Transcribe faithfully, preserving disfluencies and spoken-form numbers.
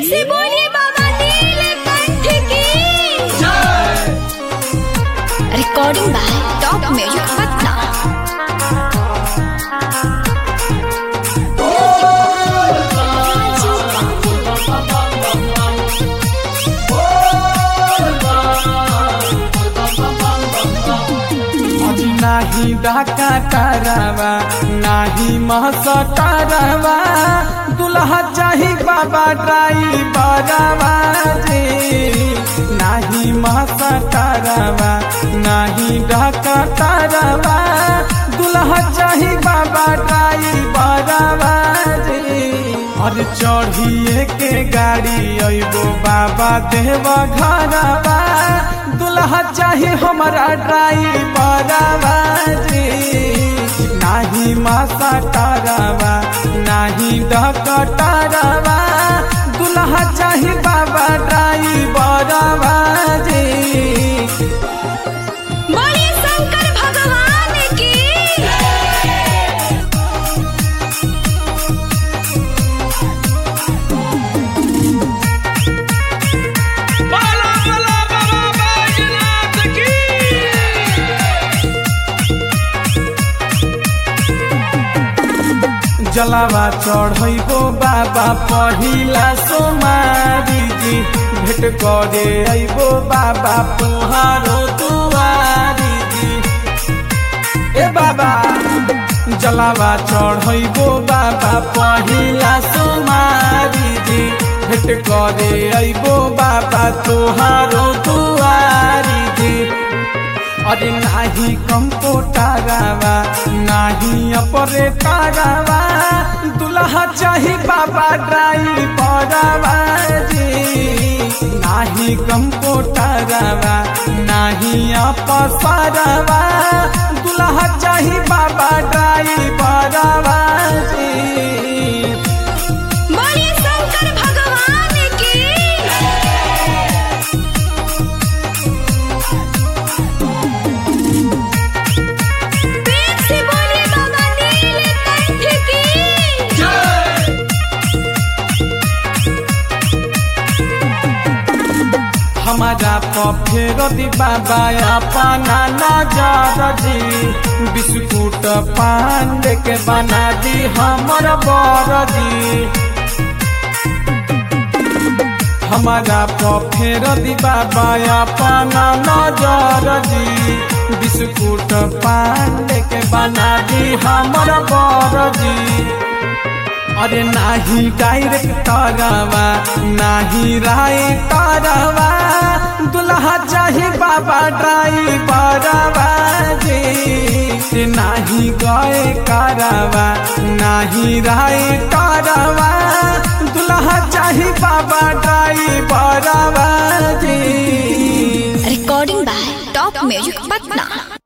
से बोलिए बाबा नीलकंठ की recording by top music Patna. नाही डाका तारावा नाही महसा तारावा दुल्हा चाही बाबा ड्राइवरवा जी। नाही महसा तारावा नाही डाका तारावा दुल्हा चाही बाबा ड्राइवरवा जी। और चढ़िए के गाड़ी अइबो बाबा देव घरवा दुल्हा चाहे हमारा ड्राइवरवा जी। नाही मासा तारावा नाही डकटरवा दुल्हा चाहे बाबा ड्राइवरवा जी। बोलिए शंकर भगवान की जलावा चढ़ो बाबा पहिला सोमारी जी। भेट करे अइबो बाबा तुहारो दुआरी जी। ए बाबा जलावा चढ़ो बाबा पहिला सोमारी जी। भेट करे अइबो बाबा तुहारो दुआरी जी। अरे नाही कंप्यूटरवा नाही ऑपरेटरवा दुल्हा चाही बाबा ड्राइवरवा जी। नाही कंप्यूटरवा नाही अफसरवा दुल्हा चाही बाबा ड्राइवरवा जी। बोलिए शंकर भगवान की प्रेम से बोलिए बाबा नीलकंठ की हमारा पफेर दी बाबा अपना नजर जी। बिस्कुट पान के बना दी हमर बर जी। हमारा पफेर दी बाबा अपना नजर जी। बिस्कुट पान के बना दी हमर बर जी। अरे नाही डायरेक्टरवा नाही राइटरवा दुल्हा चाही बाबा ड्राइवरवा जी। नाही गए करवा नाही राइटरवा दुल्हा चाही बाबा ड्राइवरवा जी। Recording by top music Patna.